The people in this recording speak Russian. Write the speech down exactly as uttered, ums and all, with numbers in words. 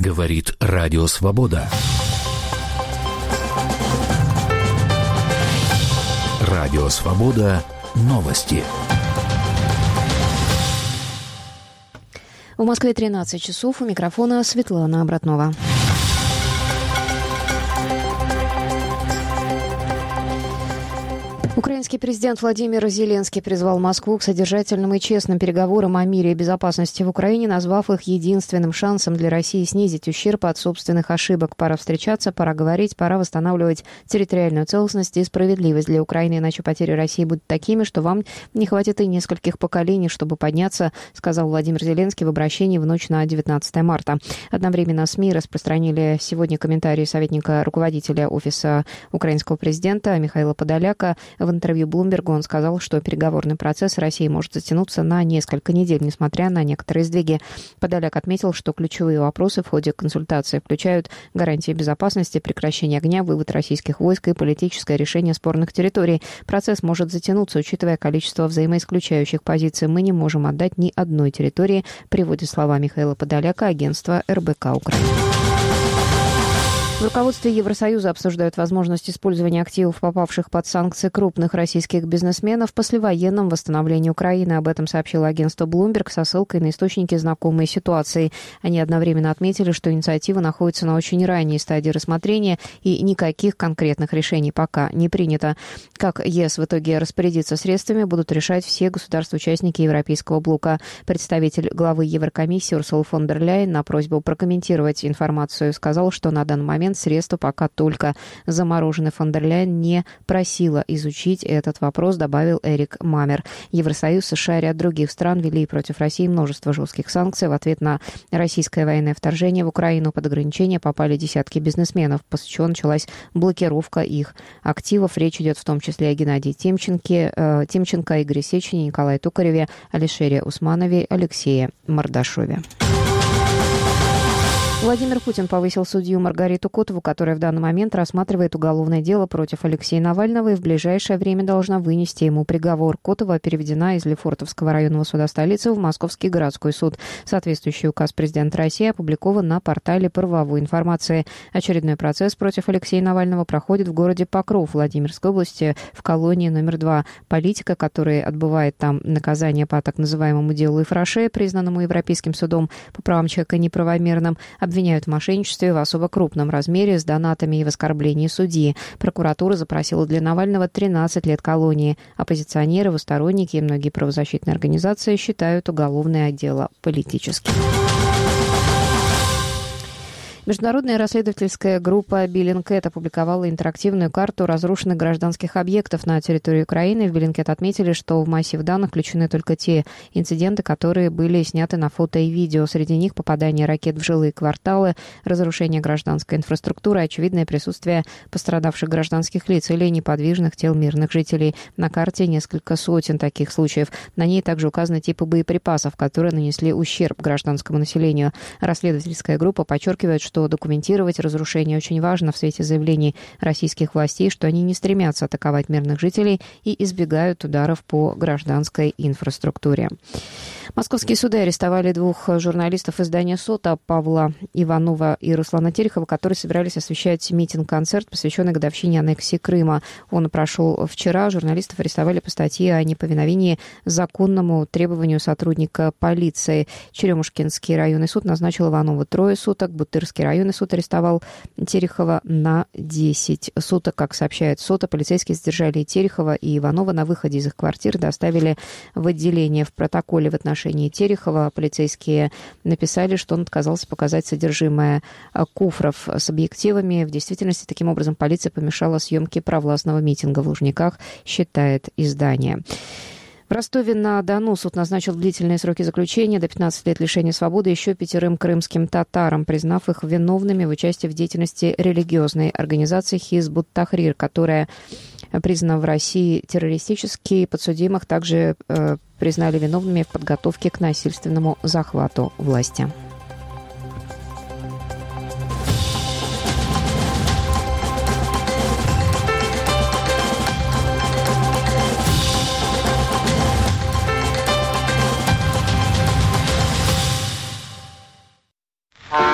Говорит Радио Свобода. Радио Свобода. Новости. В Москве тринадцать часов. У микрофона Светлана Обратнова. Украинский президент Владимир Зеленский призвал Москву к содержательным и честным переговорам о мире и безопасности в Украине, назвав их единственным шансом для России снизить ущерб от собственных ошибок. Пора встречаться, пора говорить, пора восстанавливать территориальную целостность и справедливость для Украины, иначе потери России будут такими, что вам не хватит и нескольких поколений, чтобы подняться, сказал Владимир Зеленский в обращении в ночь на девятнадцатое марта. Одновременно СМИ распространили сегодня комментарии советника руководителя Офиса украинского президента Михаила Подоляка. В интервью Bloomberg он сказал, что переговорный процесс России может затянуться на несколько недель, несмотря на некоторые сдвиги. Подоляк отметил, что ключевые вопросы в ходе консультации включают гарантии безопасности, прекращение огня, вывод российских войск и политическое решение спорных территорий. Процесс может затянуться, учитывая количество взаимоисключающих позиций. Мы не можем отдать ни одной территории, приводит слова Михаила Подоляка агентство эр бэ ка Украина. В руководстве Евросоюза обсуждают возможность использования активов, попавших под санкции крупных российских бизнесменов, в послевоенном восстановлении Украины. Об этом сообщило агентство Bloomberg со ссылкой на источники, знакомые ситуации. Они одновременно отметили, что инициатива находится на очень ранней стадии рассмотрения и никаких конкретных решений пока не принято. Как ЕС в итоге распорядится средствами, будут решать все государства-участники Европейского блока. Представитель главы Еврокомиссии Урсула фон дер Ляйен на просьбу прокомментировать информацию сказал, что на данный момент средства пока только заморожены. Фон дер Ляйен не просила изучить этот вопрос, добавил Эрик Мамер. Евросоюз, США и ряд других стран ввели против России множество жестких санкций. В ответ на российское военное вторжение в Украину под ограничения попали десятки бизнесменов, после чего началась блокировка их активов. Речь идет в том числе о Геннадии Тимченке, э, Тимченко, Игоре Сечине, Николае Токареве, Алишере Усманове, Алексее Мордашове. Владимир Путин повысил судью Маргариту Котову, которая в данный момент рассматривает уголовное дело против Алексея Навального и в ближайшее время должна вынести ему приговор. Котова переведена из Лефортовского районного суда столицы в Московский городской суд. Соответствующий указ президента России опубликован на портале правовой информации. Очередной процесс против Алексея Навального проходит в городе Покров Владимирской области в колонии номер два. Политика, который отбывает там наказание по так называемому делу Ифраше, признанному Европейским судом по правам человека неправомерным, обвиняют в мошенничестве в особо крупном размере с донатами и в оскорблении судьи. Прокуратура запросила для Навального тринадцать лет колонии. Оппозиционеры, его сторонники и многие правозащитные организации считают уголовное дело политическим. Международная расследовательская группа Bellingcat опубликовала интерактивную карту разрушенных гражданских объектов на территории Украины. В Bellingcat отметили, что в массив данных включены только те инциденты, которые были сняты на фото и видео. Среди них попадание ракет в жилые кварталы, разрушение гражданской инфраструктуры, очевидное присутствие пострадавших гражданских лиц или неподвижных тел мирных жителей. На карте несколько сотен таких случаев. На ней также указаны типы боеприпасов, которые нанесли ущерб гражданскому населению. Расследовательская группа подчеркивает, что что документировать разрушение очень важно в свете заявлений российских властей, что они не стремятся атаковать мирных жителей и избегают ударов по гражданской инфраструктуре. Московские суды арестовали двух журналистов издания «Сота» Павла Иванова и Руслана Терехова, которые собирались освещать митинг-концерт, посвященный годовщине аннексии Крыма. Он прошел вчера. Журналистов арестовали по статье о неповиновении законному требованию сотрудника полиции. Черемушкинский районный суд назначил Иванова трое суток, Бутырский районный суд арестовал Терехова на десять суток. Как сообщает «Сота», полицейские задержали Терехова и Иванова на выходе из их квартир, доставили в отделение. В протоколе в отношении Терехова полицейские написали, что он отказался показать содержимое куфров с объективами. В действительности, таким образом, полиция помешала съемке провластного митинга в Лужниках, считает издание. В Ростове-на-Дону суд назначил длительные сроки заключения до пятнадцати лет лишения свободы еще пятерым крымским татарам, признав их виновными в участии в деятельности религиозной организации Хизб ут-Тахрир, которая признана в России террористической. Подсудимых также э, признали виновными в подготовке к насильственному захвату власти.